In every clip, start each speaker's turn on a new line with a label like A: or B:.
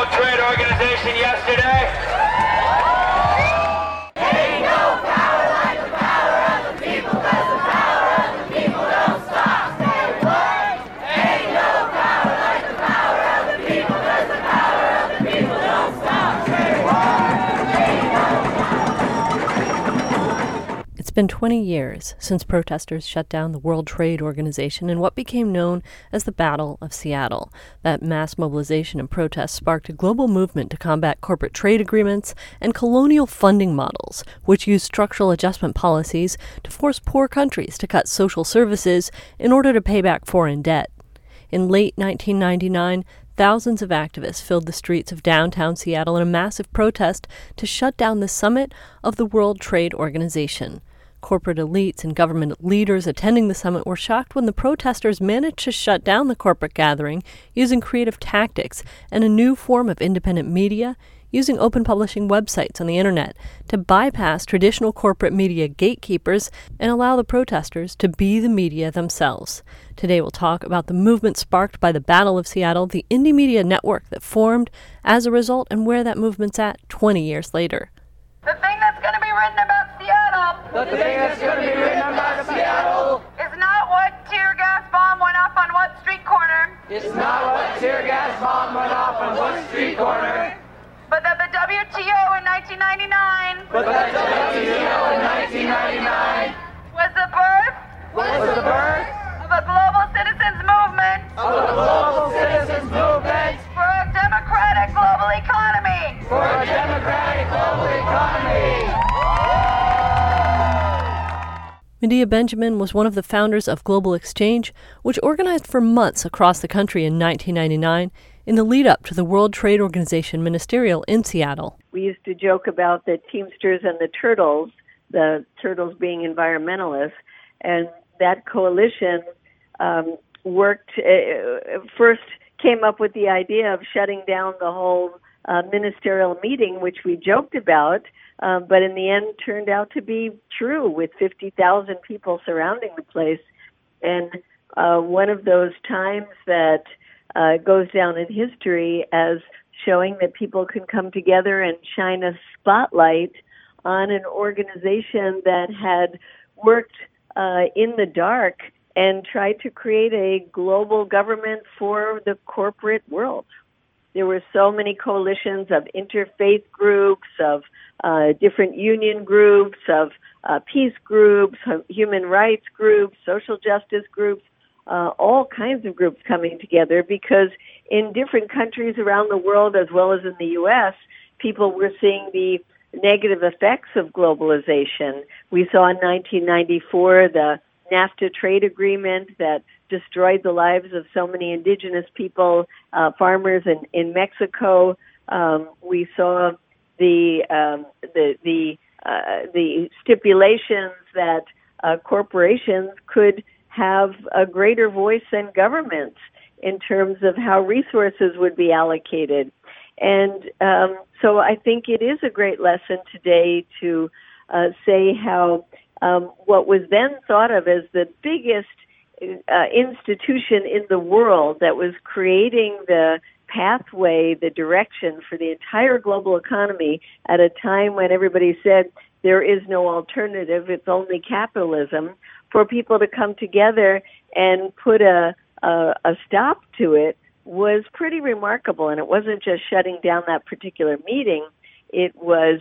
A: World Trade Organization yesterday? Ain't no power like the power of the people, 'cause the power of the people don't stop. Say what? Ain't no power like the power of the people, 'cause the power of the people don't stop. Say what? Ain't no power.
B: It's been 20 years since protesters shut down the World Trade Organization in what became known as the Battle of Seattle. That mass mobilization and protest sparked a global movement to combat corporate trade agreements and colonial funding models, which used structural adjustment policies to force poor countries to cut social services in order to pay back foreign debt. In late 1999, thousands of activists filled the streets of downtown Seattle in a massive protest to shut down the summit of the World Trade Organization. Corporate elites and government leaders attending the summit were shocked when the protesters managed to shut down the corporate gathering using creative tactics and a new form of independent media, using open publishing websites on the internet to bypass traditional corporate media gatekeepers and allow the protesters to be the media themselves. Today we'll talk about the movement sparked by the Battle of Seattle, the indie media network that formed as a result, and where that movement's at 20 years later.
C: The thing that's going to be written about Seattle.
A: The thing that's going to be written about Seattle
C: Is not what tear gas bomb went off on what street corner.
A: is not what tear gas bomb went off on what street corner,
C: But that the WTO in 1999
A: but that the WTO in 1999
C: was the birth
A: was the birth
C: of a global citizens movement
A: of a global citizens movement
C: for a democratic global economy.
A: for a democratic global economy.
B: Medea Benjamin was one of the founders of Global Exchange, which organized for months across the country in 1999 in the lead-up to the World Trade Organization ministerial in Seattle.
D: We used to joke about the Teamsters and the Turtles being environmentalists, and that coalition worked, first came up with the idea of shutting down the whole ministerial meeting, which we joked about, but in the end turned out to be true, with 50,000 people surrounding the place. And one of those times that goes down in history as showing that people can come together and shine a spotlight on an organization that had worked in the dark and tried to create a global government for the corporate world. There were so many coalitions of interfaith groups, of different union groups, of peace groups, human rights groups, social justice groups, all kinds of groups coming together, because in different countries around the world, as well as in the U.S., people were seeing the negative effects of globalization. We saw in 1994 the NAFTA trade agreement that destroyed the lives of so many indigenous people, farmers in Mexico. We saw the stipulations that corporations could have a greater voice than governments in terms of how resources would be allocated. And so I think it is a great lesson today to say how what was then thought of as the biggest institution in the world that was creating the pathway, the direction for the entire global economy at a time when everybody said there is no alternative, it's only capitalism, for people to come together and put a stop to it was pretty remarkable. And it wasn't just shutting down that particular meeting, it was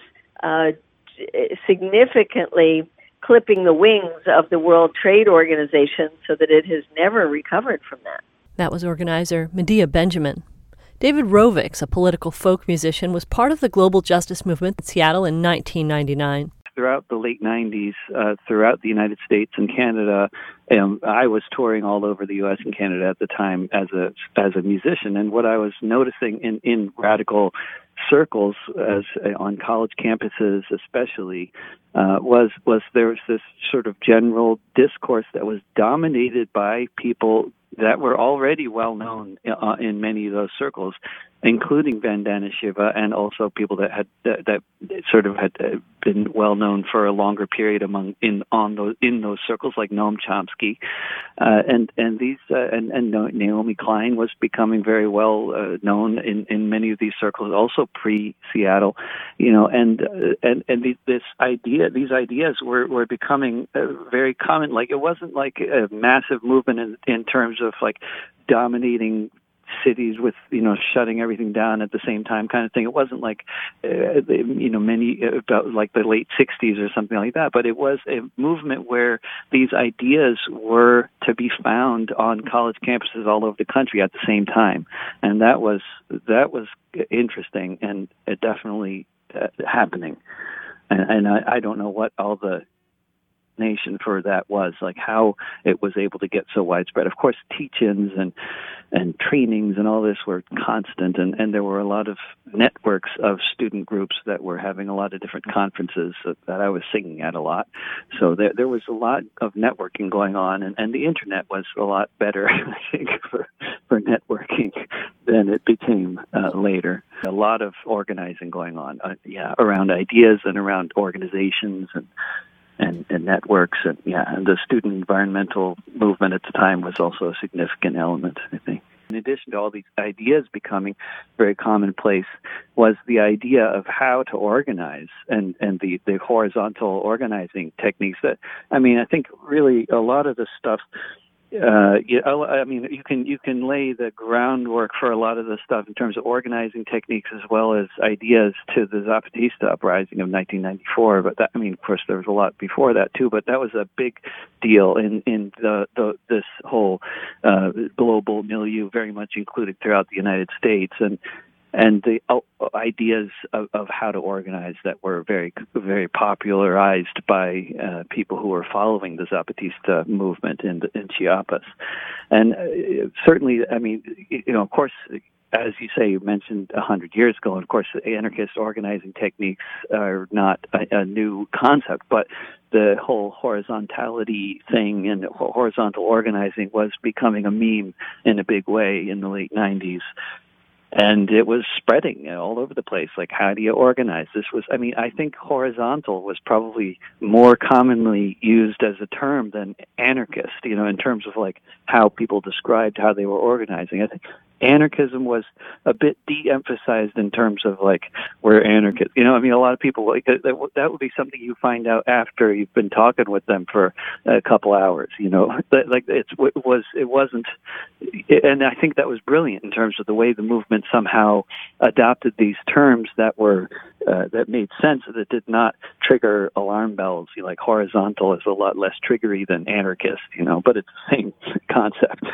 D: significantly clipping the wings of the World Trade Organization so that it has never recovered from that.
B: That was organizer Medea Benjamin. David Rovics, a political folk musician, was part of the global justice movement in Seattle in 1999.
E: Throughout the late 90s, throughout the United States and Canada, I was touring all over the U.S. and Canada at the time as a musician. And what I was noticing in radical circles, as on college campuses especially, was there was this sort of general discourse that was dominated by people that were already well known in many of those circles, including Vandana Shiva, and also people that had that sort of had been well known for a longer period in those circles, like Noam Chomsky, and Naomi Klein was becoming very well known in many of these circles, also pre-Seattle, and these ideas were becoming very common. Like, it wasn't like a massive movement in terms of like dominating cities with shutting everything down at the same time kind of thing. It wasn't like many about like the late 60s or something like that, but it was a movement where these ideas were to be found on college campuses all over the country at the same time, and that was interesting and definitely happening. And I don't know what all the nation for that was, like how it was able to get so widespread. Of course, teach-ins and trainings and all this were constant, and there were a lot of networks of student groups that were having a lot of different conferences that I was singing at a lot. So there was a lot of networking going on, and the internet was a lot better, I think, for networking than it became later. A lot of organizing going on, around ideas and around organizations and networks, and the student environmental movement at the time was also a significant element, I think. In addition to all these ideas becoming very commonplace was the idea of how to organize and the horizontal organizing techniques that, I think really a lot of the stuff, you can lay the groundwork for a lot of the stuff in terms of organizing techniques as well as ideas to the Zapatista uprising of 1994. But that, of course, there was a lot before that too. But that was a big deal in this whole global milieu, very much included throughout the United States, and the ideas of how to organize that were very, very popularized by people who were following the Zapatista movement in Chiapas. And certainly, of course, as you say, you mentioned 100 years ago, and of course, anarchist organizing techniques are not a new concept, but the whole horizontality thing and horizontal organizing was becoming a meme in a big way in the late 90s. And it was spreading all over the place. Like, how do you organize? This was, I think horizontal was probably more commonly used as a term than anarchist, in terms of like how people described how they were organizing. I think anarchism was a bit de-emphasized in terms of like, we're anarchists. A lot of people, like, that would be something you find out after you've been talking with them for a couple hours, like it wasn't, and I think that was brilliant in terms of the way the movement somehow adopted these terms that were, that made sense, that did not trigger alarm bells. Like, horizontal is a lot less triggery than anarchist, but it's the same concept.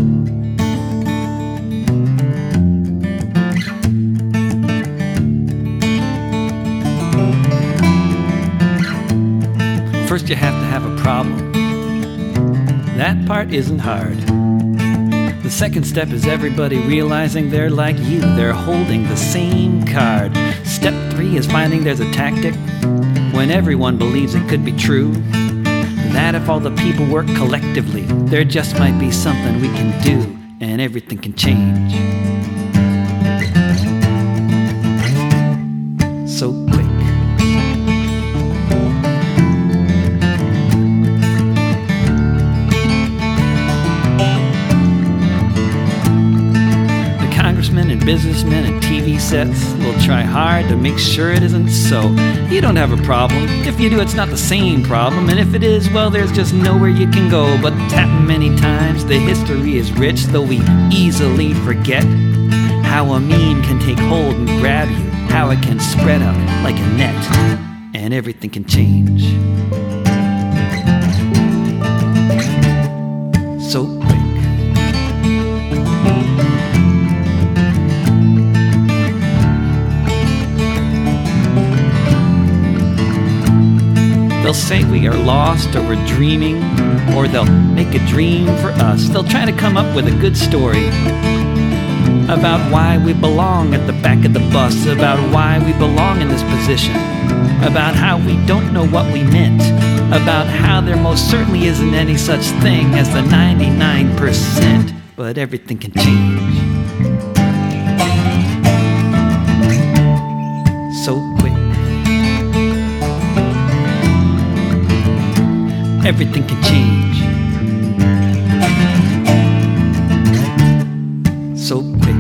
F: First you have to have a problem. That part isn't hard. The second step is everybody realizing they're like you. They're holding the same card. Step 3 is finding there's a tactic when everyone believes it could be true. That if all the people work collectively, there just might be something we can do, and everything can change. So quick. Businessmen and TV sets will try hard to make sure it isn't so. You don't have a problem. If you do, it's not the same problem. And if it is, well, there's just nowhere you can go. But it's happened many times. The history is rich, though we easily forget how a meme can take hold and grab you, how it can spread out like a net, and everything can change. So quick. They'll say we are lost or we're dreaming, or they'll make a dream for us. They'll try to come up with a good story about why we belong at the back of the bus, about why we belong in this position. about how we don't know what we meant, about how there most certainly isn't any such thing as the 99%, but everything can change so quick. Everything can change so quick.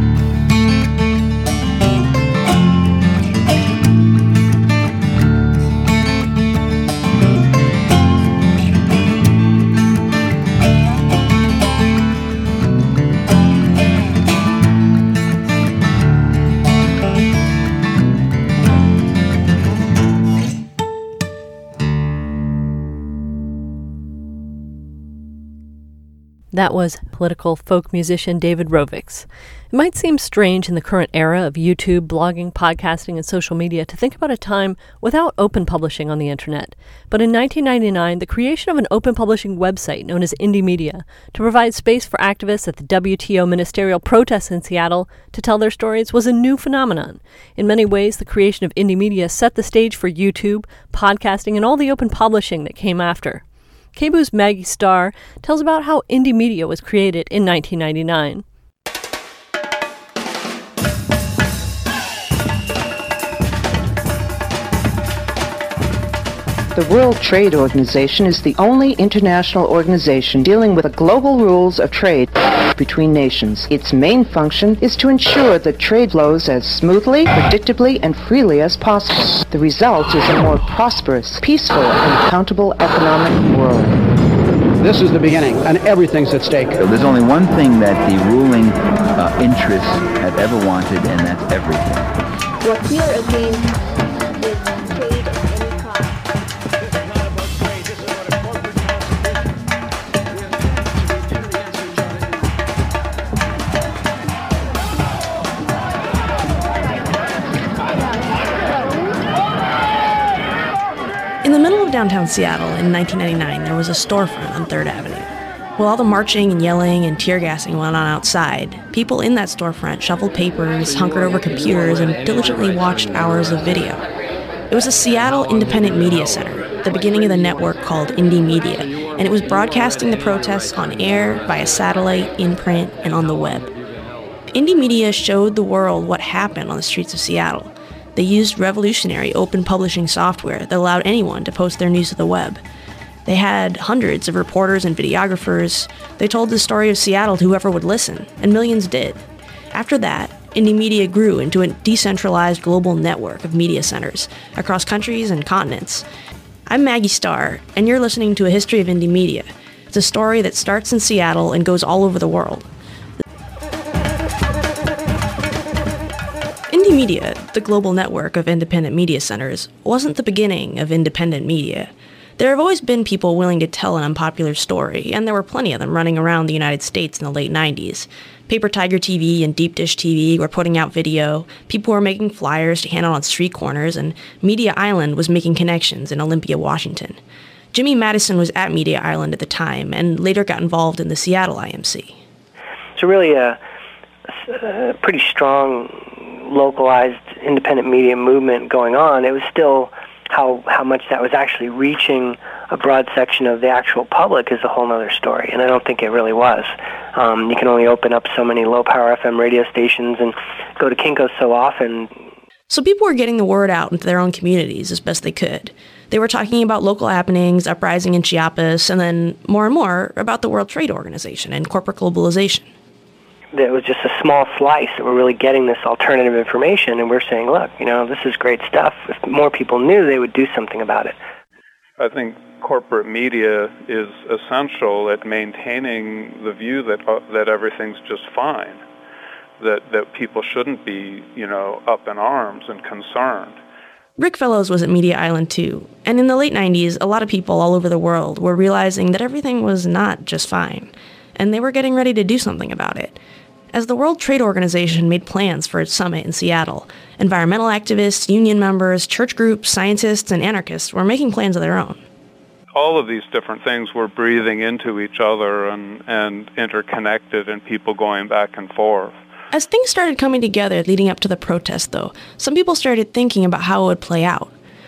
B: That was political folk musician David Rovics. It might seem strange in the current era of YouTube, blogging, podcasting, and social media to think about a time without open publishing on the internet. But in 1999, the creation of an open publishing website known as Indymedia to provide space for activists at the WTO ministerial protests in Seattle to tell their stories was a new phenomenon. In many ways, the creation of Indymedia set the stage for YouTube, podcasting, and all the open publishing that came after. KBOO's Maggie Starr tells about how Indymedia was created in 1999.
G: The World Trade Organization is the only international organization dealing with the global rules of trade between nations. Its main function is to ensure that trade flows as smoothly, predictably, and freely as possible. The result is a more prosperous, peaceful, and accountable economic world.
H: This is the beginning, and everything's at stake.
I: There's only one thing that the ruling interests have ever wanted, and that's everything.
J: What we are against is trade at any cost.
K: In the middle of downtown Seattle in 1999, there was a storefront on 3rd Avenue. While all the marching and yelling and tear gassing went on outside, people in that storefront shuffled papers, hunkered over computers, and diligently watched hours of video. It was a Seattle Independent Media Center, the beginning of the network called Indymedia, and it was broadcasting the protests on air, via satellite, in print, and on the web. Indymedia showed the world what happened on the streets of Seattle. They used revolutionary open publishing software that allowed anyone to post their news to the web. They had hundreds of reporters and videographers. They told the story of Seattle to whoever would listen, and millions did. After that, Indymedia grew into a decentralized global network of media centers across countries and continents. I'm Maggie Starr, and you're listening to A History of Indymedia. It's a story that starts in Seattle and goes all over the world. Indymedia, the global network of independent media centers, wasn't the beginning of independent media. There have always been people willing to tell an unpopular story, and there were plenty of them running around the United States in the late 90s. Paper Tiger TV and Deep Dish TV were putting out video, people were making flyers to hand out on street corners, and Media Island was making connections in Olympia, Washington. Jimmy Madison was at Media Island at the time, and later got involved in the Seattle IMC.
L: So really a pretty strong localized independent media movement going on. It was still how much that was actually reaching a broad section of the actual public is a whole other story, and I don't think it really was. You can only open up so many low-power FM radio stations and go to Kinko's so often.
K: So people were getting the word out into their own communities as best they could. They were talking about local happenings, uprising in Chiapas, and then more and more about the World Trade Organization and corporate globalization.
L: It was just a small slice that we're really getting this alternative information, and we're saying, look, this is great stuff. If more people knew, they would do something about it.
M: I think corporate media is essential at maintaining the view that everything's just fine, that people shouldn't be, up in arms and concerned.
K: Rick Fellows was at Media Island too, and in the late 90s, a lot of people all over the world were realizing that everything was not just fine, and they were getting ready to do something about it. As the World Trade Organization made plans for its summit in Seattle, environmental activists, union members, church groups, scientists, and anarchists were making plans of their own.
M: All of these different things were breathing into each other and interconnected, and people going back and forth.
K: As things started coming together leading up to the protest, though, some people started thinking about how it would play out.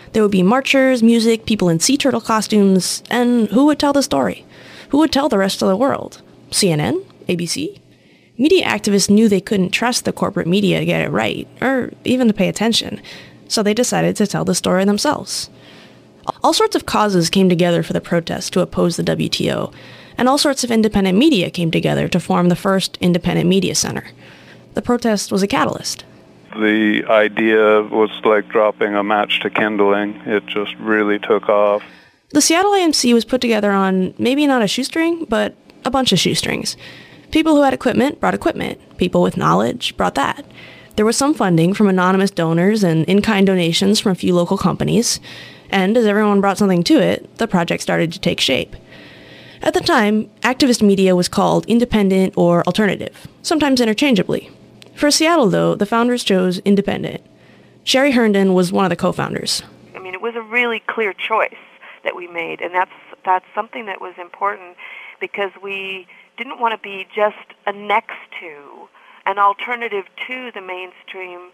K: There would be marchers, music, people in sea turtle costumes, and who would tell the story? Who would tell the rest of the world? CNN? ABC? Media activists knew they couldn't trust the corporate media to get it right, or even to pay attention, so they decided to tell the story themselves. All sorts of causes came together for the protest to oppose the WTO, and all sorts of independent media came together to form the first independent media center. The protest was a catalyst.
M: The idea was like dropping a match to kindling. It just really took off.
K: The Seattle IMC was put together on maybe not a shoestring, but a bunch of shoestrings. People who had equipment brought equipment. People with knowledge brought that. There was some funding from anonymous donors and in-kind donations from a few local companies. And as everyone brought something to it, the project started to take shape. At the time, activist media was called independent or alternative, sometimes interchangeably. For Seattle, though, the founders chose independent. Sherry Herndon was one of the co-founders.
N: I mean, it was a really clear choice that we made, and that's something that was important because we didn't want to be just a next to, an alternative to the mainstream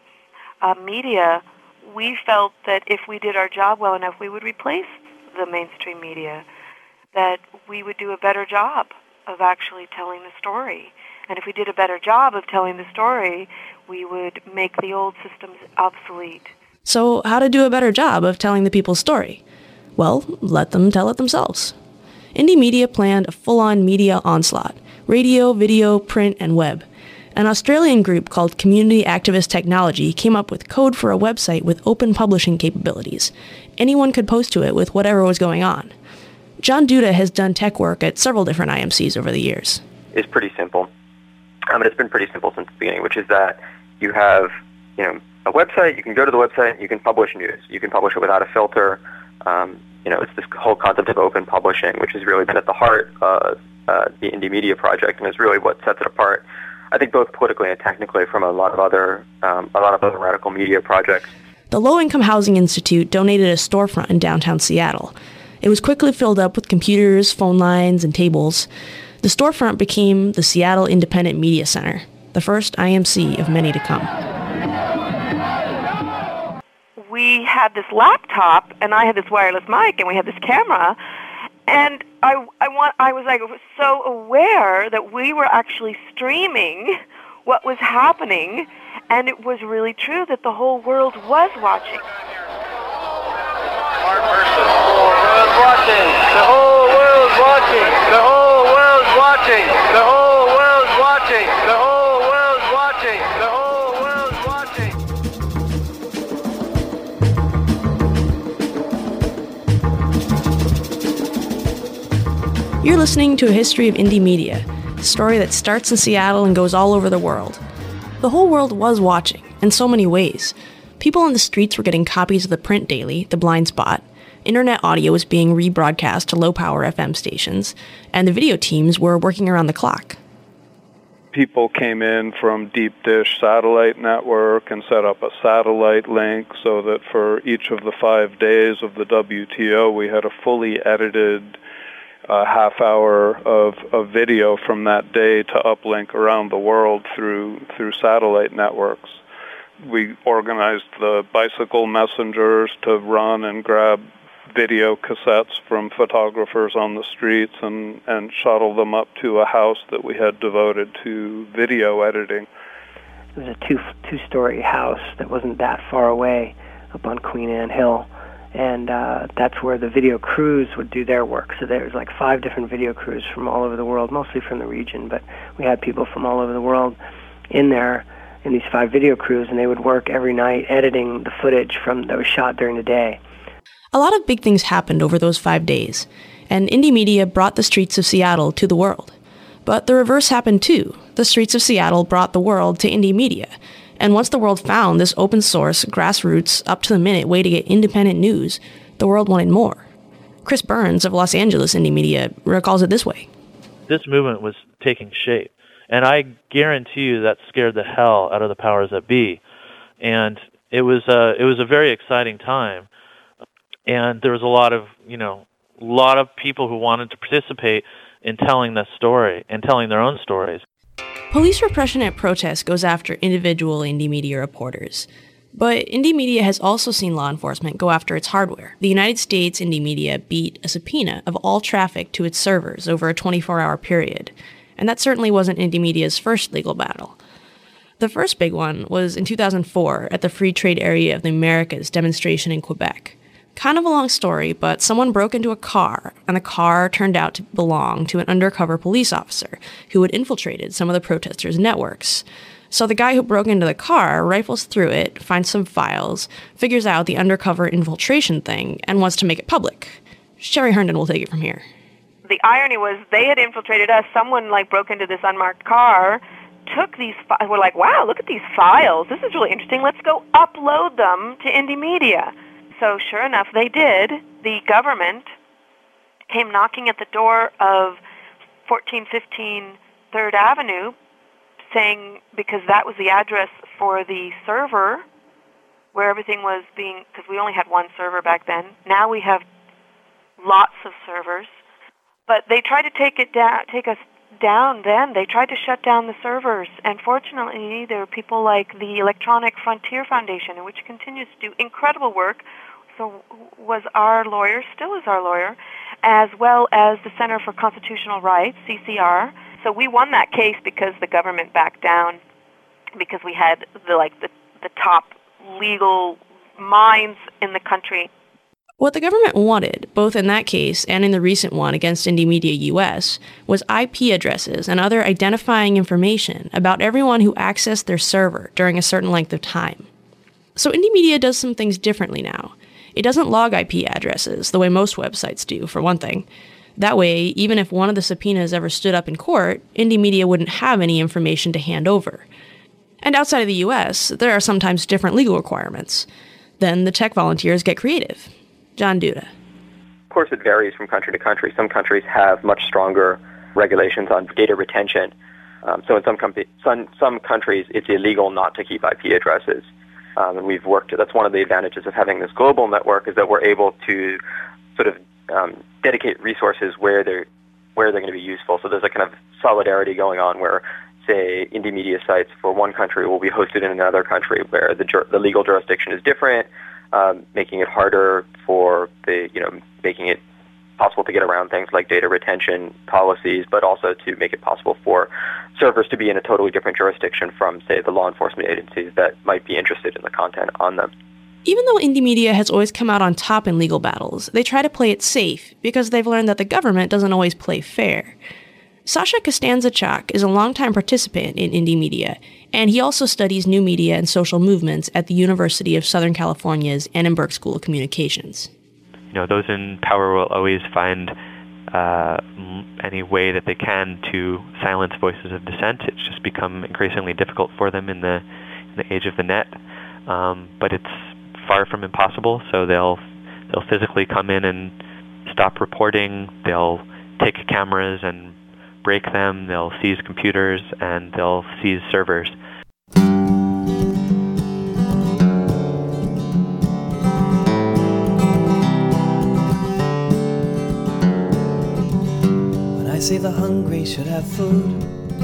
N: media. We felt that if we did our job well enough, we would replace the mainstream media, that we would do a better job of actually telling the story. And if we did a better job of telling the story, we would make the old systems obsolete.
K: So how to do a better job of telling the people's story? Well, let them tell it themselves. Indie Media planned a full-on media onslaught: radio, video, print, and web. An Australian group called Community Activist Technology came up with code for a website with open publishing capabilities. Anyone could post to it with whatever was going on. John Duda has done tech work at several different IMCs over the years.
O: It's pretty simple. It's been pretty simple since the beginning, which is that you have, a website. You can go to the website. You can publish news. You can publish it without a filter. It's this whole concept of open publishing, which has really been at the heart of the Indie Media Project, and is really what sets it apart, I think, both politically and technically from a lot of other radical media projects.
K: The Low Income Housing Institute donated a storefront in downtown Seattle. It was quickly filled up with computers, phone lines, and tables. The storefront became the Seattle Independent Media Center, the first IMC of many to come.
N: We had this laptop, and I had this wireless mic, and we had this camera, and I was so aware that we were actually streaming what was happening, and it was really true that the whole world was watching.
A: The whole world's watching. The whole world's watching. The whole world's watching. The whole world's watching. The whole world's
K: watching. You're listening to A History of Indie Media, a story that starts in Seattle and goes all over the world. The whole world was watching, in so many ways. People on the streets were getting copies of the print daily, The Blind Spot. Internet audio was being rebroadcast to low-power FM stations, and the video teams were working around the clock.
M: People came in from Deep Dish satellite network and set up a satellite link so that for each of the 5 days of the WTO, we had a fully edited half hour of video from that day to uplink around the world through satellite networks. We organized the bicycle messengers to run and grab video cassettes from photographers on the streets and shuttle them up to a house that we had devoted to video editing.
L: It was a two-story house that wasn't that far away up on Queen Anne Hill, and that's where the video crews would do their work. So there was like 5 different video crews from all over the world, mostly from the region, but we had people from all over the world in there in these 5 video crews, and they would work every night editing the footage that was shot during the day.
K: A lot of big things happened over those 5 days, and Indie Media brought the streets of Seattle to the world. But the reverse happened too. The streets of Seattle brought the world to Indie Media. And once the world found this open source, grassroots, up-to-the-minute way to get independent news, the world wanted more. Chris Burns of Los Angeles Indie Media recalls it this way.
P: This movement was taking shape, and I guarantee you that scared the hell out of the powers that be. And it was a very exciting time. And there was a lot of people who wanted to participate in telling this story and telling their own stories.
K: Police repression at protests goes after individual indie media reporters. But Indymedia has also seen law enforcement go after its hardware. The United States Indymedia beat a subpoena of all traffic to its servers over a 24-hour period, and that certainly wasn't Indymedia's first legal battle. The first big one was in 2004 at the Free Trade Area of the Americas demonstration in Quebec. Kind of a long story, but someone broke into a car, and the car turned out to belong to an undercover police officer who had infiltrated some of the protesters' networks. So the guy who broke into the car rifles through it, finds some files, figures out the undercover infiltration thing, and wants to make it public. Sherry Herndon will take it from here.
N: The irony was they had infiltrated us. Someone broke into this unmarked car, took these files. We're like, wow, look at these files. This is really interesting. Let's go upload them to Indymedia. So sure enough, they did. The government came knocking at the door of 1415 3rd Avenue, saying, because that was the address for the server where everything was being, because we only had one server back then. Now we have lots of servers. But they tried to take us down then. They tried to shut down the servers. And fortunately, there were people like the Electronic Frontier Foundation, which continues to do incredible work, so was our lawyer, still is our lawyer, as well as the Center for Constitutional Rights, CCR. So we won that case because the government backed down, because we had the top legal minds in the country.
K: What the government wanted, both in that case and in the recent one against Indymedia US, was IP addresses and other identifying information about everyone who accessed their server during a certain length of time. So Indymedia does some things differently now. It doesn't log IP addresses the way most websites do, for one thing. That way, even if one of the subpoenas ever stood up in court, Indymedia wouldn't have any information to hand over. And outside of the US, there are sometimes different legal requirements. Then the tech volunteers get creative. John Duda.
O: Of course, it varies from country to country. Some countries have much stronger regulations on data retention. So in some countries, it's illegal not to keep IP addresses. And we've worked. That's one of the advantages of having this global network, is that we're able to sort of dedicate resources where they're going to be useful. So there's a kind of solidarity going on where, say, Indymedia sites for one country will be hosted in another country where the legal jurisdiction is different, making it harder for making it possible to get around things like data retention policies, but also to make it possible for servers to be in a totally different jurisdiction from, say, the law enforcement agencies that might be interested in the content on them.
K: Even though Indymedia has always come out on top in legal battles, they try to play it safe because they've learned that the government doesn't always play fair. Sasha Costanza-Chock is a longtime participant in Indymedia, and he also studies new media and social movements at the University of Southern California's Annenberg School of Communications.
Q: Those in power will always find any way that they can to silence voices of dissent. It's just become increasingly difficult for them in the age of the net, but it's far from impossible. So they'll physically come in and stop reporting. They'll take cameras and break them. They'll seize computers and they'll seize servers.
R: When I say the hungry should have food,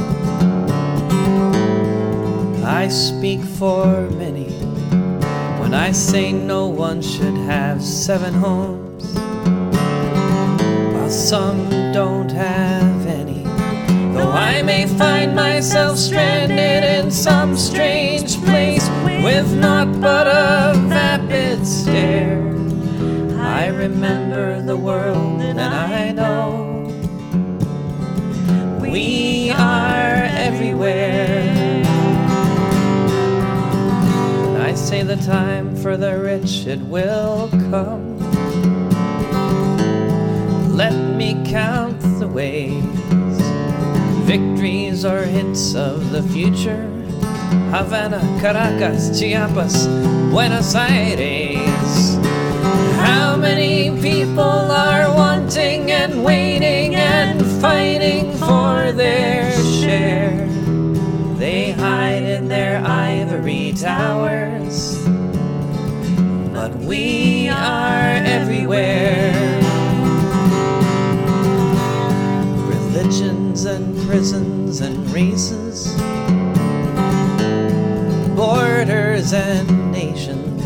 R: I speak for many. When I say no one should have 7 homes, while some don't have any, though I may find myself stranded in some strange place with naught but a vapid stare, I remember the world and I know we are everywhere. I say the time for the rich, it will come. Let me count the ways, victories or hints of the future. Havana, Caracas, Chiapas, Buenos Aires. How many people are wanting and waiting and fighting for their share? They hide in their ivory towers, but we are everywhere. Religions and prisons and races, borders and nations, stations,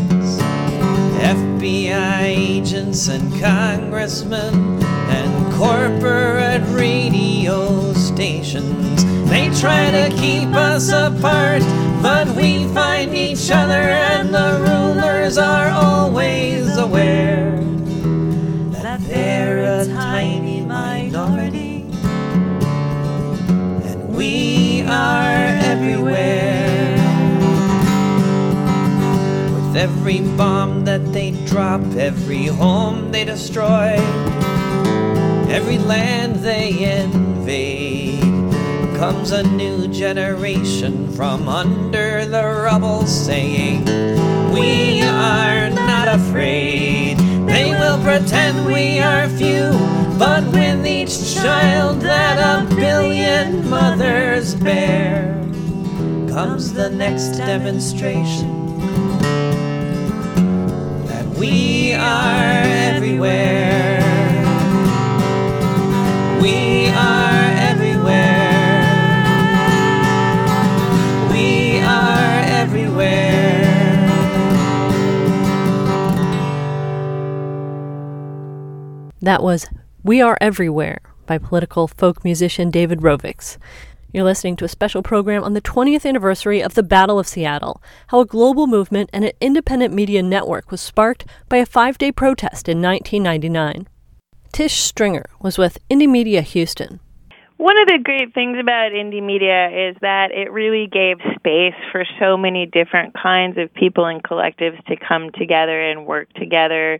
R: FBI agents and congressmen and corporate radio stations. They try to keep us apart, but we find each other, and the rulers are always aware that they're a tiny minority, and we are everywhere. With every bomb that they drop, every home they destroy, every land they invade, comes a new generation from under the rubble saying, we are not afraid. They will pretend we are few, but with each child that a billion mothers bear, comes the next demonstration that we are everywhere. We are everywhere. We are everywhere.
B: That was We Are Everywhere by political folk musician David Rovics. You're listening to a special program on the 20th anniversary of the Battle of Seattle, how a global movement and an independent media network was sparked by a 5-day protest in 1999. Tish Stringer was with Indie Media Houston.
S: One of the great things about indie media is that it really gave space for so many different kinds of people and collectives to come together and work together.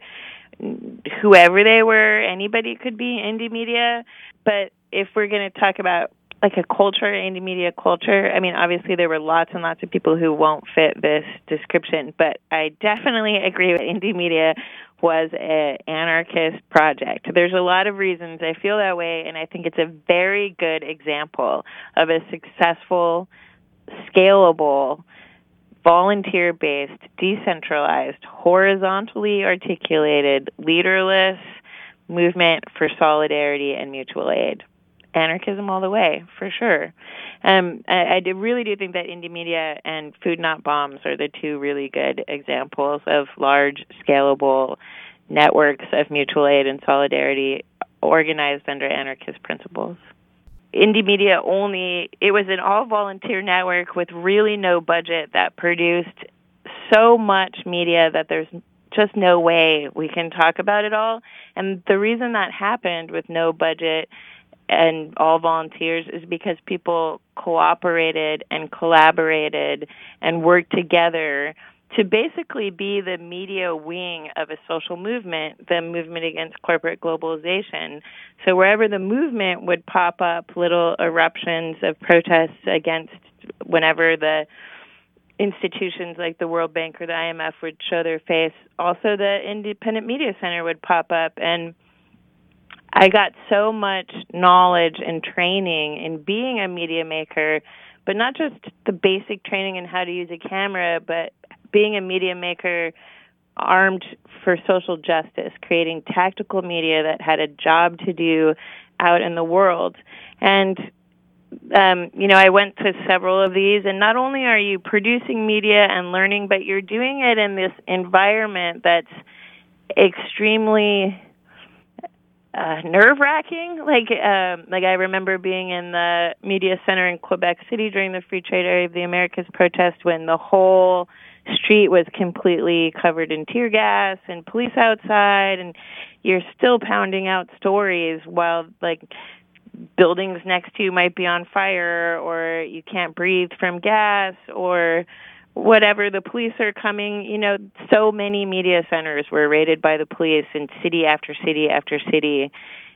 S: Whoever they were, anybody could be indie media. But if we're going to talk about like a culture, indie media culture, I mean, obviously there were lots and lots of people who won't fit this description, but I definitely agree with indie media was an anarchist project. There's a lot of reasons I feel that way, and I think it's a very good example of a successful, scalable, volunteer-based, decentralized, horizontally articulated, leaderless movement for solidarity and mutual aid. Anarchism all the way, for sure. I really do think that indie media and Food Not Bombs are the two really good examples of large, scalable networks of mutual aid and solidarity organized under anarchist principles. Indie media it was an all-volunteer network with really no budget that produced so much media that there's just no way we can talk about it all. And the reason that happened with no budget and all volunteers is because people cooperated and collaborated and worked together to basically be the media wing of a social movement, the movement against corporate globalization. So wherever the movement would pop up, little eruptions of protests against whenever the institutions like the World Bank or the IMF would show their face, also the Independent Media Center would pop up. And I got so much knowledge and training in being a media maker, but not just the basic training in how to use a camera, but being a media maker armed for social justice, creating tactical media that had a job to do out in the world. And, I went to several of these, and not only are you producing media and learning, but you're doing it in this environment that's extremely nerve-wracking. Like I remember being in the media center in Quebec City during the Free Trade Area of the Americas protest when the whole street was completely covered in tear gas and police outside, and you're still pounding out stories while buildings next to you might be on fire, or you can't breathe from gas, or whatever, the police are coming. So many media centers were raided by the police in city after city after city.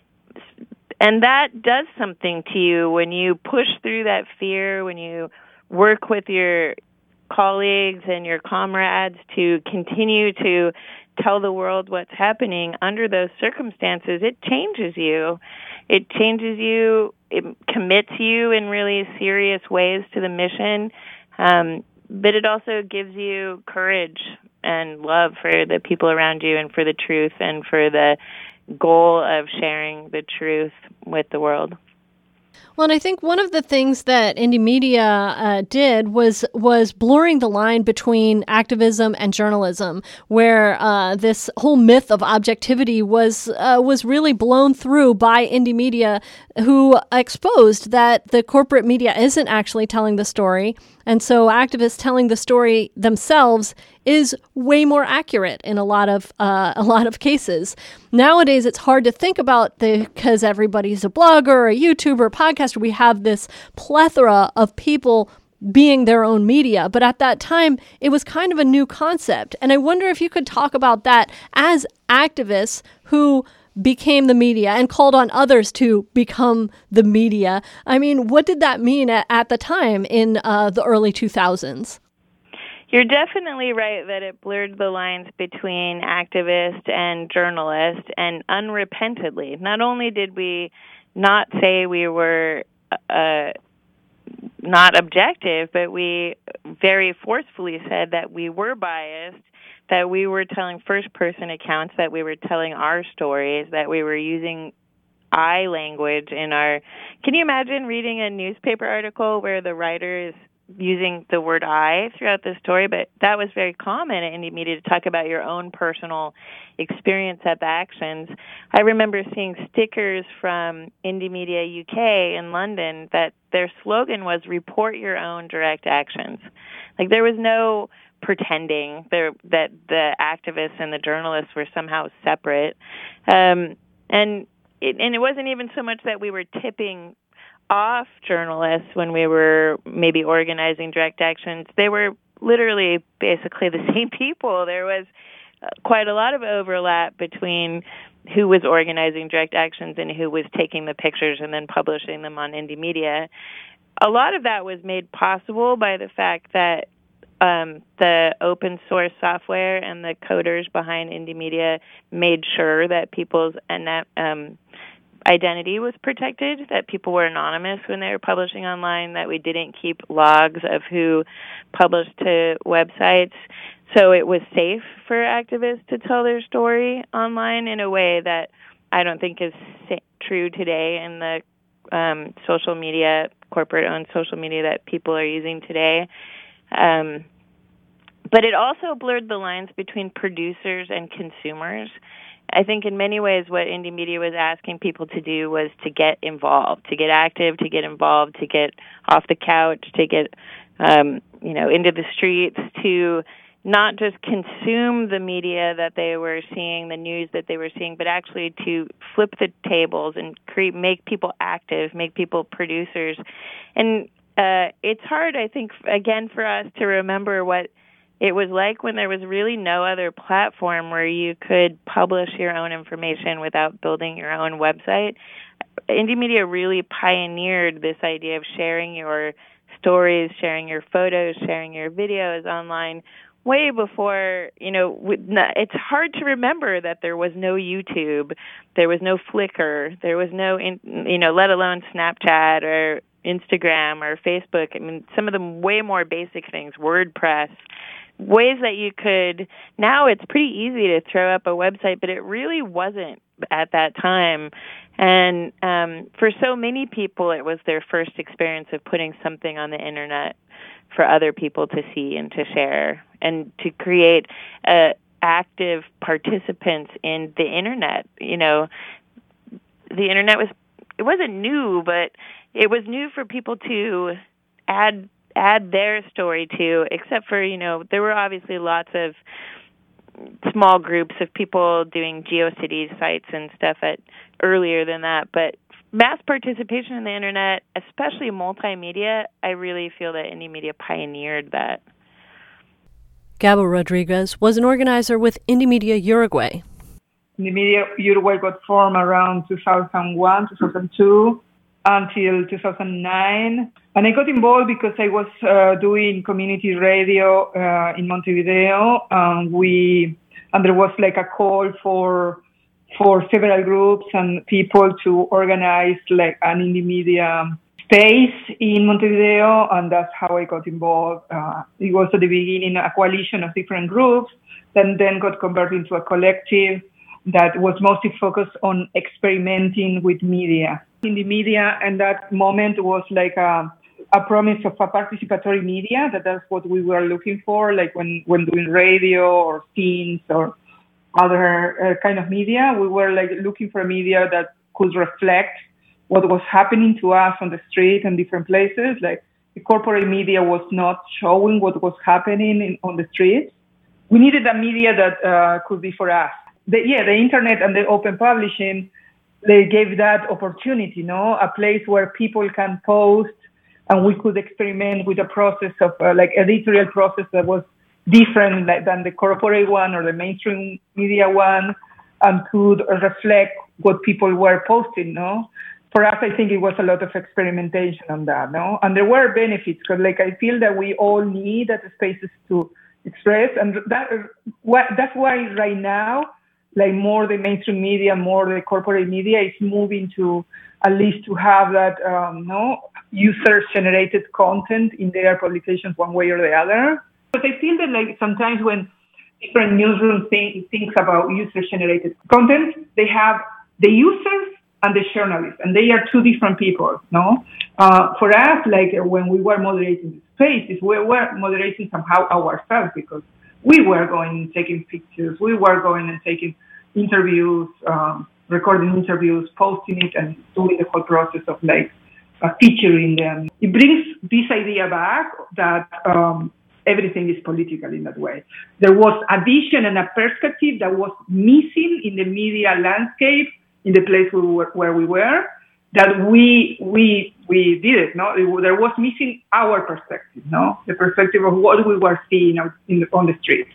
S: And that does something to you when you push through that fear, when you work with your colleagues and your comrades to continue to tell the world what's happening under those circumstances. It changes you. It changes you. It commits you in really serious ways to the mission. But it also gives you courage and love for the people around you and for the truth and for the goal of sharing the truth with the world.
B: Well, and I think one of the things that indie media did was blurring the line between activism and journalism, where this whole myth of objectivity was really blown through by indie media, who exposed that the corporate media isn't actually telling the story. And so activists telling the story themselves is way more accurate in a lot of cases. Nowadays, it's hard to think about because everybody's a blogger, a YouTuber, podcaster. We have this plethora of people being their own media. But at that time, it was kind of a new concept. And I wonder if you could talk about that as activists who became the media and called on others to become the media. I mean, what did that mean at the time in the early 2000s?
S: You're definitely right that it blurred the lines between activist and journalist, and unrepentantly. Not only did we not say we were not objective, but we very forcefully said that we were biased, that we were telling first-person accounts, that we were telling our stories, that we were using I language in our... Can you imagine reading a newspaper article where the writer is using the word I throughout the story? But that was very common in indie media, to talk about your own personal experience at the actions. I remember seeing stickers from Indie Media UK in London that their slogan was "Report your own direct actions." Like, there was no pretending that the activists and the journalists were somehow separate. And it wasn't even so much that we were tipping off journalists when we were maybe organizing direct actions. They were literally basically the same people. There was quite a lot of overlap between who was organizing direct actions and who was taking the pictures and then publishing them on indie media. A lot of that was made possible by the fact that the open source software and the coders behind indie media made sure that people's identity was protected, that people were anonymous when they were publishing online, that we didn't keep logs of who published to websites. So it was safe for activists to tell their story online in a way that I don't think is true today in the social media, corporate-owned social media that people are using today. But it also blurred the lines between producers and consumers. I think in many ways what indie media was asking people to do was to get involved, to get active, to get involved, to get off the couch, to get into the streets, to not just consume the media that they were seeing, the news that they were seeing, but actually to flip the tables and make people active, make people producers. And it's hard, I think, again, for us to remember what it was like when there was really no other platform where you could publish your own information without building your own website. Indie media really pioneered this idea of sharing your stories, sharing your photos, sharing your videos online way before, it's hard to remember that there was no YouTube, there was no Flickr, there was no, let alone Snapchat or Instagram or Facebook. I mean, some of the way more basic things, WordPress, ways that you could, now it's pretty easy to throw up a website, but it really wasn't at that time. And for so many people, it was their first experience of putting something on the internet for other people to see and to share and to create active participants in the internet. The internet it wasn't new, but it was new for people to add their story to, except for, there were obviously lots of small groups of people doing GeoCities sites and stuff earlier than that. But mass participation in the internet, especially multimedia, I really feel that indie media pioneered that.
B: Gabo Rodriguez was an organizer with Indie Media Uruguay.
T: Indie Media Uruguay got formed around 2001, 2002, until 2009. And I got involved because I was doing community radio in Montevideo. And there was like a call for several groups and people to organize like an indie media space in Montevideo, and that's how I got involved. It was at the beginning a coalition of different groups, that then got converted into a collective that was mostly focused on experimenting with media. in the media, and that moment was like a promise of a participatory media, that's what we were looking for, like when doing radio or scenes or other kind of media. We were like looking for a media that could reflect what was happening to us on the street and different places. Like the corporate media was not showing what was happening on the streets. We needed a media that could be for us. The internet and the open publishing, they gave that opportunity, a place where people can post, and we could experiment with a process of like editorial process that was different than the corporate one or the mainstream media one, and could reflect what people were posting, For us, I think it was a lot of experimentation on that, And there were benefits, because like I feel that we all need that spaces to express, and that's why right now, like more the mainstream media, more the corporate media is moving to at least to have that, user-generated content in their publications one way or the other. But I feel that like sometimes when different newsrooms think about user-generated content, they have the users and the journalists, and they are two different people, For us, like when we were moderating the spaces, we were moderating somehow ourselves, because we were going and taking pictures, we were going and taking interviews, recording interviews, posting it, and doing the whole process of like featuring them. It brings this idea back that everything is political in that way. There was a vision and a perspective that was missing in the media landscape in the place where we were, that we did it. There was missing our perspective, the perspective of what we were seeing out on the streets.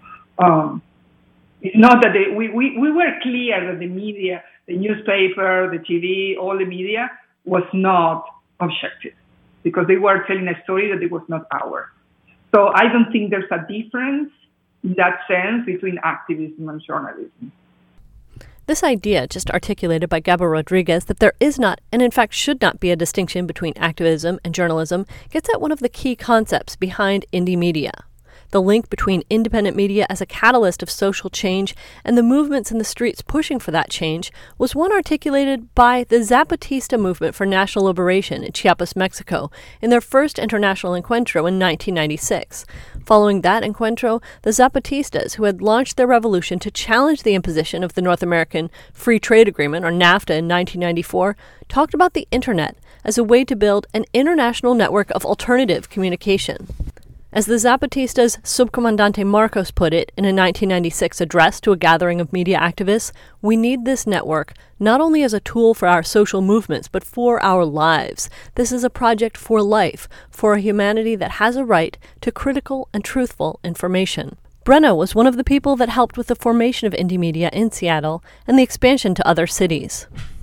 T: It's not that we were clear that the media, the newspaper, the TV, all the media was not objective, because they were telling a story that it was not ours. So I don't think there's a difference in that sense between activism and journalism.
B: This idea, just articulated by Gabo Rodriguez, that there is not, and in fact should not be, a distinction between activism and journalism, gets at one of the key concepts behind indie media. The link between independent media as a catalyst of social change and the movements in the streets pushing for that change was one articulated by the Zapatista movement for national liberation in Chiapas, Mexico, in their first international encuentro in 1996. Following that encuentro, the Zapatistas, who had launched their revolution to challenge the imposition of the North American Free Trade Agreement, or NAFTA, in 1994, talked about the Internet as a way to build an international network of alternative communication. As the Zapatistas' Subcomandante Marcos put it in a 1996 address to a gathering of media activists, we need this network not only as a tool for our social movements, but for our lives. This is a project for life, for a humanity that has a right to critical and truthful information. Brenna was one of the people that helped with the formation of indie media in Seattle and the expansion to other cities.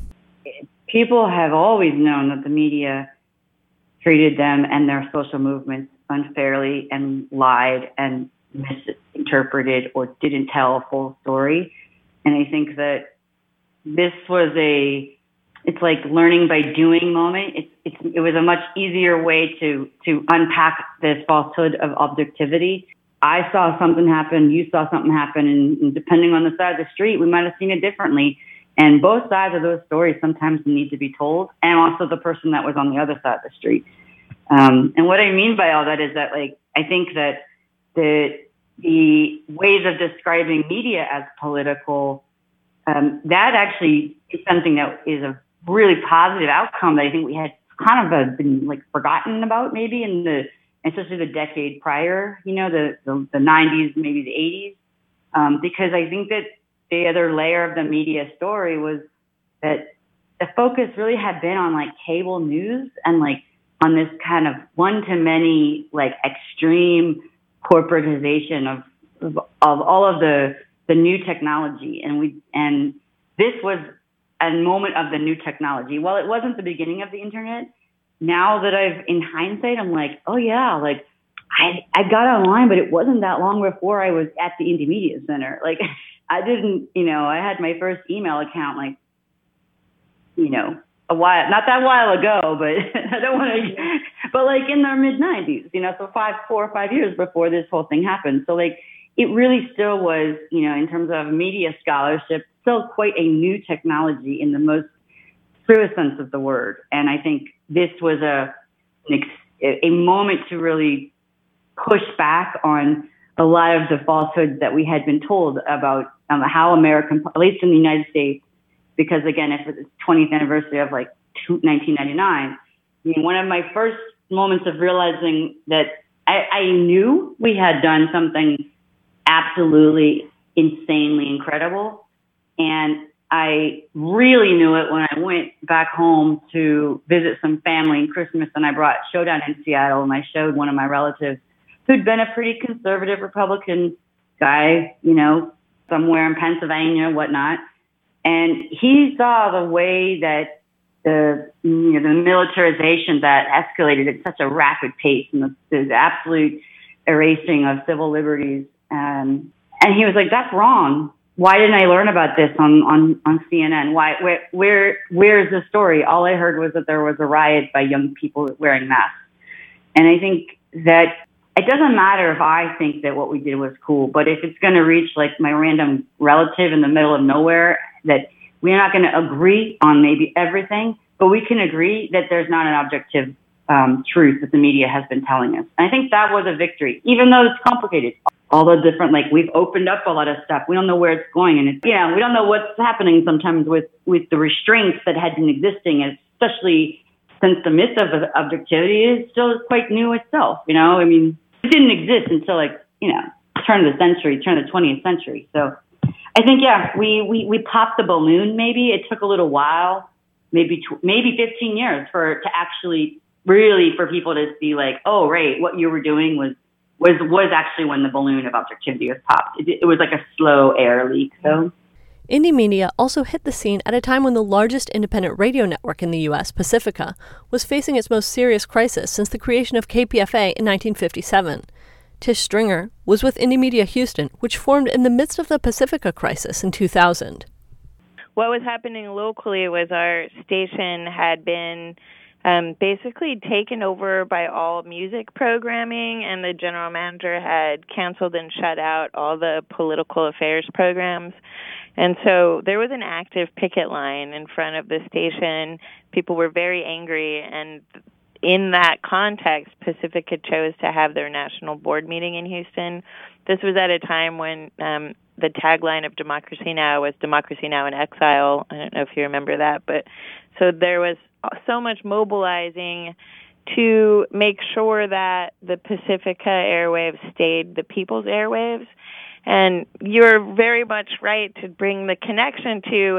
U: People have always known that the media treated them and their social movements unfairly and lied and misinterpreted or didn't tell a full story. And I think that this was it's like learning by doing moment. It was a much easier way to unpack this falsehood of objectivity. I saw something happen, you saw something happen, and depending on the side of the street, we might have seen it differently. And both sides of those stories sometimes need to be told, and also the person that was on the other side of the street. And what I mean by all that is that, like, I think that the ways of describing media as political, that actually is something that is a really positive outcome that I think we had kind of been like forgotten about maybe especially the decade prior, the 90s, maybe the 80s, because I think that the other layer of the media story was that the focus really had been on like cable news and like on this kind of one-to-many, like extreme corporatization of all of the new technology, and this was a moment of the new technology. While it wasn't the beginning of the internet, now that in hindsight, I'm like, oh yeah, like I got online, but it wasn't that long before I was at the Indie Media Center. Like I didn't, I had my first email account like, not that while ago, but I don't want to, but like in the mid 90s, so 4 or 5 years before this whole thing happened. So like, it really still was, in terms of media scholarship, still quite a new technology in the most truest sense of the word. And I think this was a moment to really push back on a lot of the falsehoods that we had been told about how American, at least in the United States, because again, it's the 20th anniversary of 1999. I mean, one of my first moments of realizing that I knew we had done something absolutely insanely incredible. And I really knew it when I went back home to visit some family in Christmas, and I brought Showdown in Seattle, and I showed one of my relatives who'd been a pretty conservative Republican guy, somewhere in Pennsylvania, whatnot. And he saw the way that the militarization that escalated at such a rapid pace and the absolute erasing of civil liberties. And he was like, that's wrong. Why didn't I learn about this on CNN? Where is the story? All I heard was that there was a riot by young people wearing masks. And I think that it doesn't matter if I think that what we did was cool, but if it's going to reach my random relative in the middle of nowhere, that we're not going to agree on maybe everything, but we can agree that there's not an objective truth that the media has been telling us. And I think that was a victory, even though it's complicated. All the different, we've opened up a lot of stuff. We don't know where it's going. And we don't know what's happening sometimes with the restraints that had been existing, especially since the myth of objectivity is still quite new itself. It didn't exist until turn of the 20th century. So I think, we popped the balloon. Maybe it took a little while, maybe 15 years to actually really for people to see oh, right, what you were doing was actually when the balloon of objectivity was popped. It was like a slow air leak. So
B: Indie media also hit the scene at a time when the largest independent radio network in the U.S., Pacifica, was facing its most serious crisis since the creation of KPFA in 1957. Tish Stringer was with Indie Media Houston, which formed in the midst of the Pacifica crisis in 2000.
S: What was happening locally was our station had been basically taken over by all music programming, and the general manager had canceled and shut out all the political affairs programs. And so there was an active picket line in front of the station. People were very angry, and in that context, Pacifica chose to have their national board meeting in Houston. This was at a time when the tagline of Democracy Now! Was Democracy Now! In Exile. I don't know if you remember that, but so there was so much mobilizing to make sure that the Pacifica airwaves stayed the people's airwaves. And you're very much right to bring the connection to,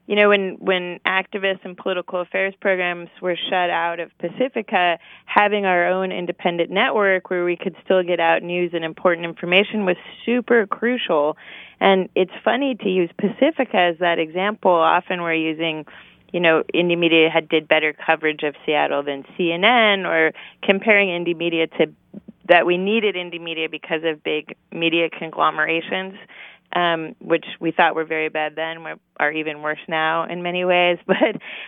S: when activists and political affairs programs were shut out of Pacifica, having our own independent network where we could still get out news and important information was super crucial. And it's funny to use Pacifica as that example. Often we're using Indie Media did better coverage of Seattle than CNN, or comparing Indie Media to that we needed Indie Media because of big media conglomerations, which we thought were very bad then, are even worse now in many ways. But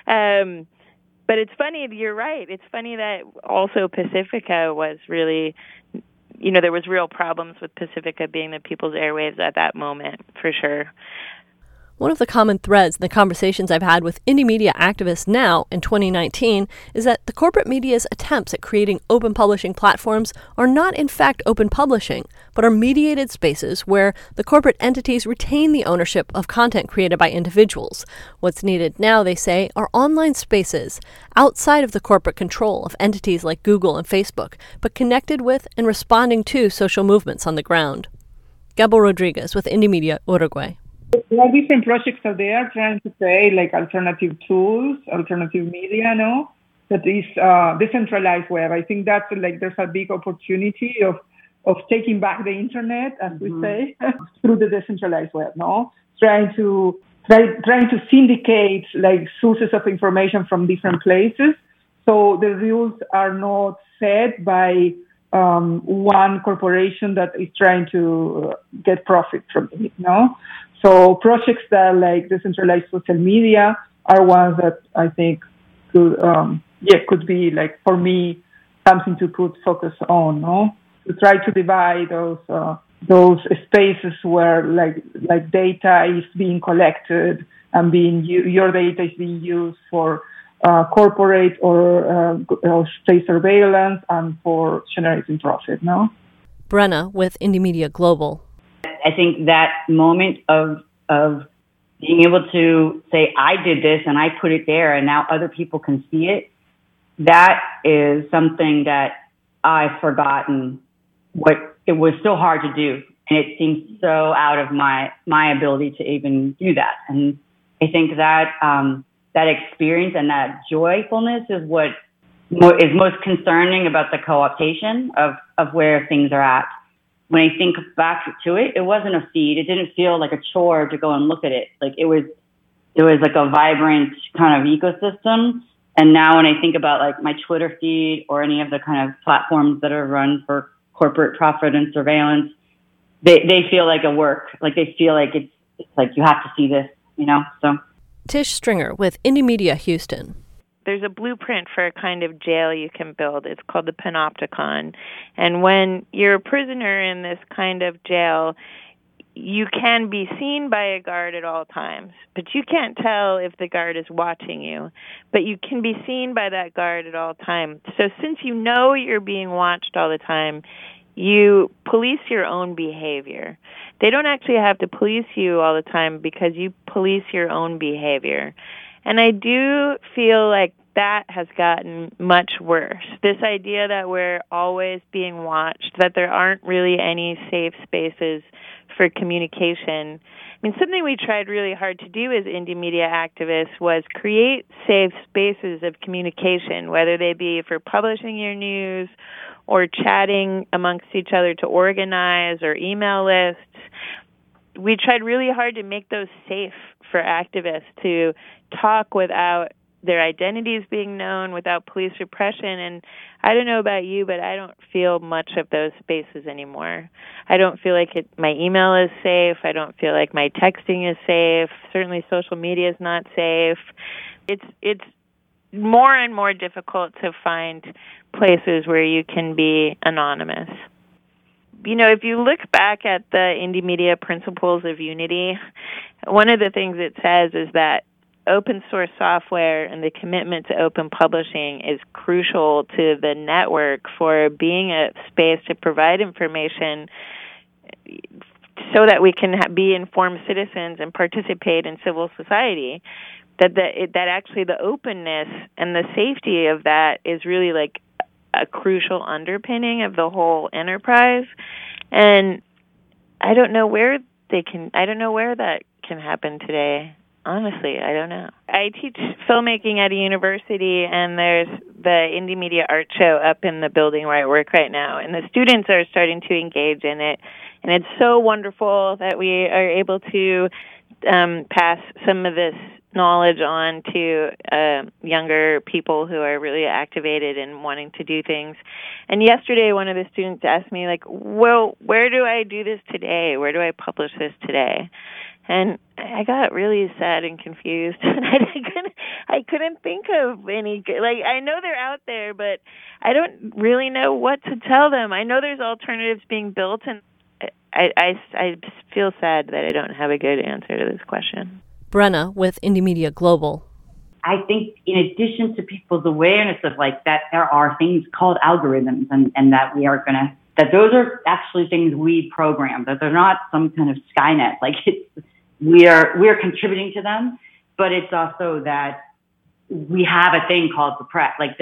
S: it's funny, you're right. It's funny that also Pacifica was really, there was real problems with Pacifica being the people's airwaves at that moment, for sure.
B: One of the common threads in the conversations I've had with indie media activists now in 2019 is that the corporate media's attempts at creating open publishing platforms are not in fact open publishing, but are mediated spaces where the corporate entities retain the ownership of content created by individuals. What's needed now, they say, are online spaces outside of the corporate control of entities like Google and Facebook, but connected with and responding to social movements on the ground. Gabo Rodriguez with Indie Media Uruguay.
T: There are different projects out there trying to say alternative tools, alternative media, that is decentralized web. I think that's there's a big opportunity of taking back the internet, as we say, through the decentralized web, trying to syndicate sources of information from different places. So the rules are not set by one corporation that is trying to get profit from it, So projects that are decentralized social media are ones that I think could be for me something to put focus on, to try to divide those spaces where data is being collected and your data is being used for corporate or state surveillance and for generating profit, no?
B: Brenna with Indymedia Global.
U: I think that moment of being able to say, I did this and I put it there and now other people can see it, that is something that I've forgotten what it was so hard to do. And it seems so out of my ability to even do that. And I think that that experience and that joyfulness is what is most concerning about the co-optation of where things are at. When I think back to it, it wasn't a feed. It didn't feel like a chore to go and look at it. Like it was like a vibrant kind of ecosystem. And now when I think about like my Twitter feed or any of the kind of platforms that are run for corporate profit and surveillance, they feel like a work. Like they feel like it's like you have to see this, you know? So
B: Tish Stringer with Indymedia Houston.
S: There's a blueprint for a kind of jail you can build. It's called the Panopticon. And when you're a prisoner in this kind of jail, you can be seen by a guard at all times, but you can't tell if the guard is watching you. But you can be seen by that guard at all times. So since you know you're being watched all the time, you police your own behavior. They don't actually have to police you all the time because you police your own behavior. And I do feel like that has gotten much worse. This idea that we're always being watched, that there aren't really any safe spaces for communication. I mean, something we tried really hard to do as Indymedia activists was create safe spaces of communication, whether they be for publishing your news or chatting amongst each other to organize or email lists. We tried really hard to make those safe for activists to talk without their identities being known, without police repression. And I don't know about you, but I don't feel much of those spaces anymore. I don't feel like my email is safe. I don't feel like my texting is safe. Certainly social media is not safe. It's more and more difficult to find places where you can be anonymous. You know, if you look back at the Indymedia Principles of Unity, one of the things it says is that open source software and the commitment to open publishing is crucial to the network for being a space to provide information so that we can be informed citizens and participate in civil society. That actually the openness and the safety of that is really like a crucial underpinning of the whole enterprise. And I don't know where that can happen today. Honestly, I don't know. I teach filmmaking at a university, and there's the Indymedia Art Show up in the building where I work right now, and the students are starting to engage in it. And it's so wonderful that we are able to pass some of this knowledge on to younger people who are really activated and wanting to do things. And yesterday, one of the students asked me, like, well, where do I do this today? Where do I publish this today? And I got really sad and confused. And I couldn't think of any, like, I know they're out there, but I don't really know what to tell them. I know there's alternatives being built, and I feel sad that I don't have a good answer to this question.
B: Brenna with Indymedia Global.
U: I think in addition to people's awareness of like that there are things called algorithms and that we are going to, that those are actually things we program, that they're not some kind of Skynet. Like we are contributing to them, but it's also that we have a thing called the press. Like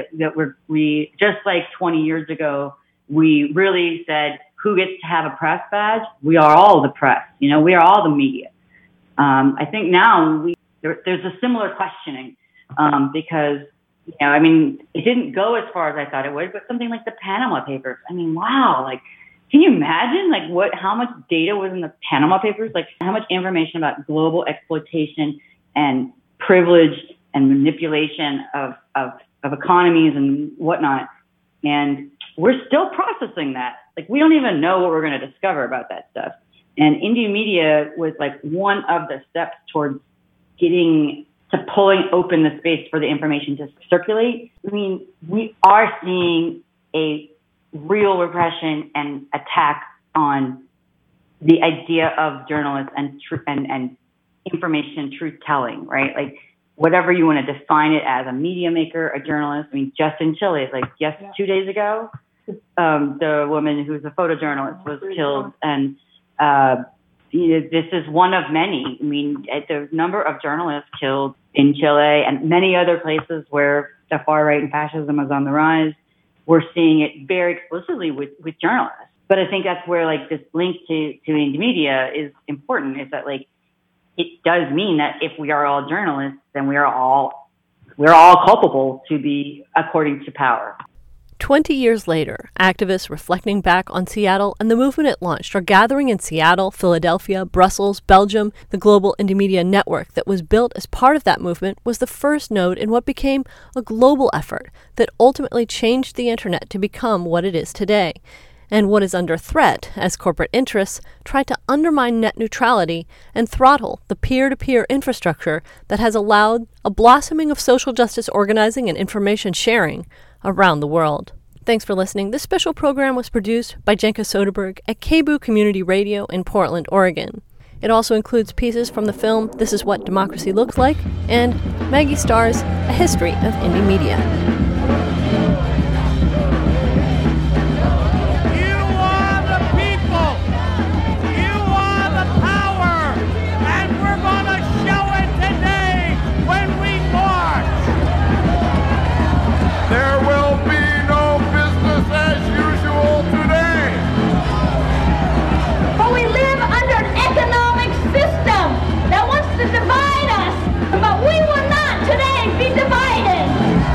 U: we just like 20 years ago, we really said, who gets to have a press badge? We are all the press. You know, we are all the media. I think now there's a similar questioning because, you know, I mean, it didn't go as far as I thought it would, but something like the Panama Papers. I mean, wow, like, can you imagine like how much data was in the Panama Papers? Like how much information about global exploitation and privilege and manipulation of economies and whatnot. And we're still processing that. Like we don't even know what we're going to discover about that stuff. And Indymedia was like one of the steps towards getting to pulling open the space for the information to circulate. I mean, we are seeing a real repression and attack on the idea of journalists and information truth-telling, right? Like, whatever you want to define it as, a media maker, a journalist. I mean, just in Chile, 2 days ago, the woman who's a photojournalist was killed, and this is one of many. I mean, the number of journalists killed in Chile and many other places where the far right and fascism is on the rise, we're seeing it very explicitly with journalists. But I think that's where this link to indie media is important, is that it does mean that if we are all journalists, then we're all culpable to be according to power.
B: 20 years later, activists reflecting back on Seattle and the movement it launched are gathering in Seattle, Philadelphia, Brussels, Belgium. The Global Indie Media Network that was built as part of that movement was the first node in what became a global effort that ultimately changed the internet to become what it is today. And what is under threat as corporate interests try to undermine net neutrality and throttle the peer-to-peer infrastructure that has allowed a blossoming of social justice organizing and information sharing around the world. Thanks for listening. This special program was produced by Jenka Soderberg at KBOO Community Radio in Portland, Oregon. It also includes pieces from the film This Is What Democracy Looks Like and Maggie Starr's A History of Indie Media.
A: Divide us, but we will not today be divided.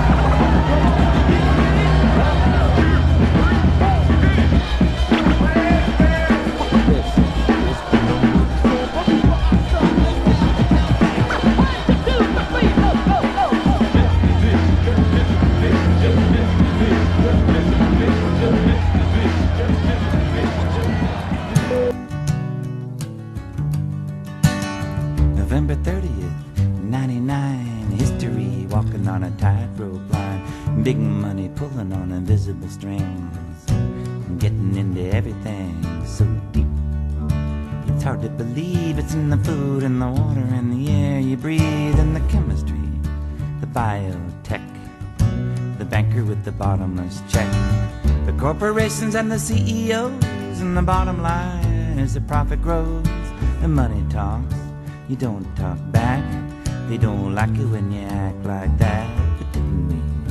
C: November 30th, 99, history walking on a tightrope line, big money pulling on invisible strings, getting into everything so deep. It's hard to believe it's in the food and the water and the air you breathe, and the chemistry, the biotech, the banker with the bottomless check, the corporations and the CEOs, and the bottom line is the profit grows, the money talks. You don't talk back. They don't like it when you act like that. But didn't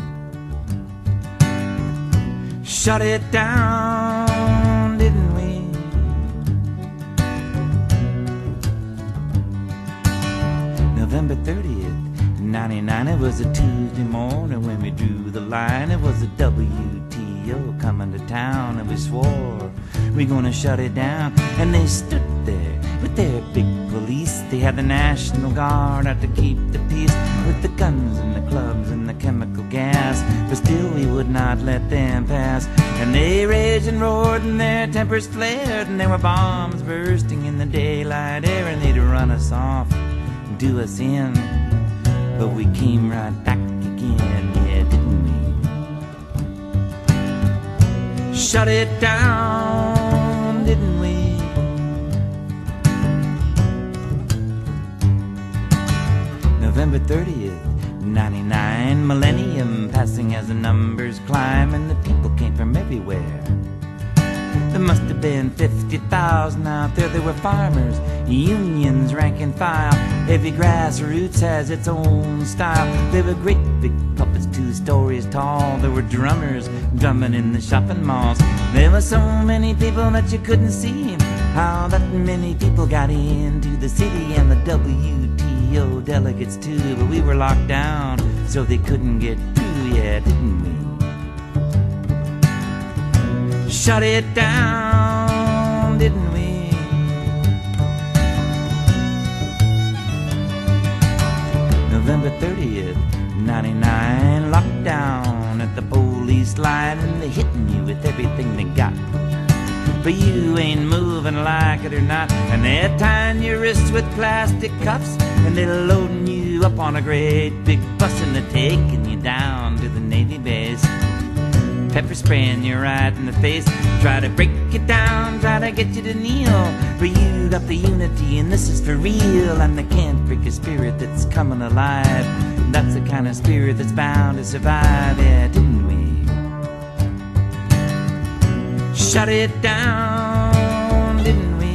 C: we shut it down, didn't we? November 30th, 99. It was a Tuesday morning when we drew the line. It was a WTO coming to town, and we swore we're gonna shut it down. And they stood there with their big police. They had the National Guard out to keep the peace, with the guns and the clubs and the chemical gas, but still we would not let them pass. And they raged and roared and their tempers flared, and there were bombs bursting in the daylight air, and they'd run us off and do us in, but we came right back again, yeah, didn't we? Shut it down, didn't we? November 30th, 99, millennium passing as the numbers climb, and the people came from everywhere. There must have been 50,000 out there. There were farmers, unions, rank and file. Every grassroots has its own style. There were great big puppets 2 stories tall. There were drummers drumming in the shopping malls. There were so many people that you couldn't see how that many people got into the city, and the WTO delegates too. But we were locked down so they couldn't get through, yeah, didn't we? Shut it down, didn't we? November 30th, 99, locked down at the police line, and they're hitting you with everything they got. But you ain't moving like it or not, and they're tying your wrists with plastic cuffs, and they're loading you up on a great big bus, and they're taking you down to the Navy base. pepper spraying you right in the face. Try to break it down, try to get you to kneel. But you got the unity and this is for real. And they can't break a spirit that's coming alive. That's the kind of spirit that's bound to survive. Yeah, didn't we? Shut it down, didn't we?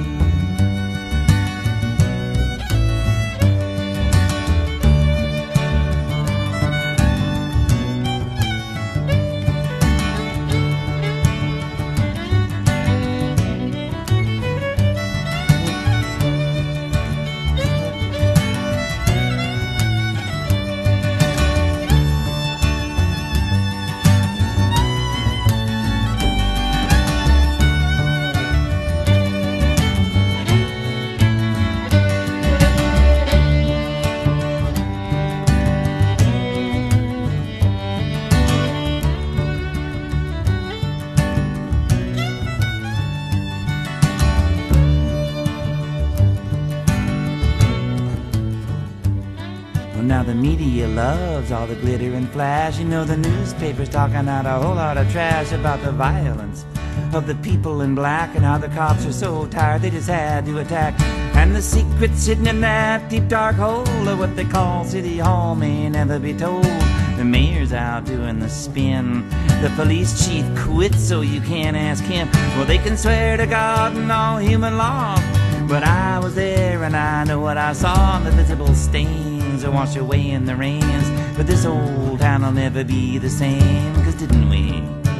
C: Now the media loves all the glitter and flash. You know the newspapers talking out a whole lot of trash about the violence of the people in black and how the cops are so tired they just had to attack. And the secrets hidden in that deep dark hole of what they call City Hall may never be told. The mayor's out doing the spin. The police chief quit so you can't ask him. Well, they can swear to God and all human law, but I was there and I know what I saw. The visible stains are washed away in the rains. But this old town will never be the same. 'Cause didn't we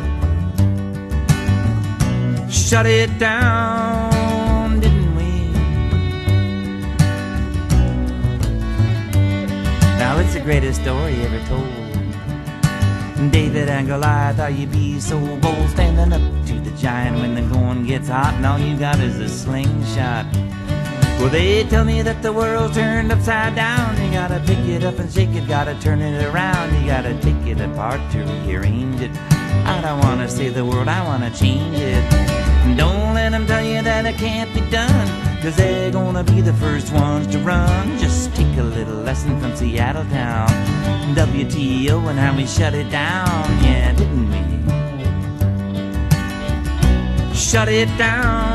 C: shut it down, didn't we? Now it's the greatest story ever told. David and Goliath, how you be so bold, standing up to the giant when the going gets hot and all you got is a slingshot. Well, they tell me that the world's turned upside down. You gotta pick it up and shake it, gotta turn it around. You gotta take it apart to rearrange it. I don't wanna save the world, I wanna change it. And don't let them tell you that it can't be done, 'cause they're gonna be the first ones to run. Just take a little lesson from Seattle town, WTO and how we shut it down. Yeah, didn't we shut it down?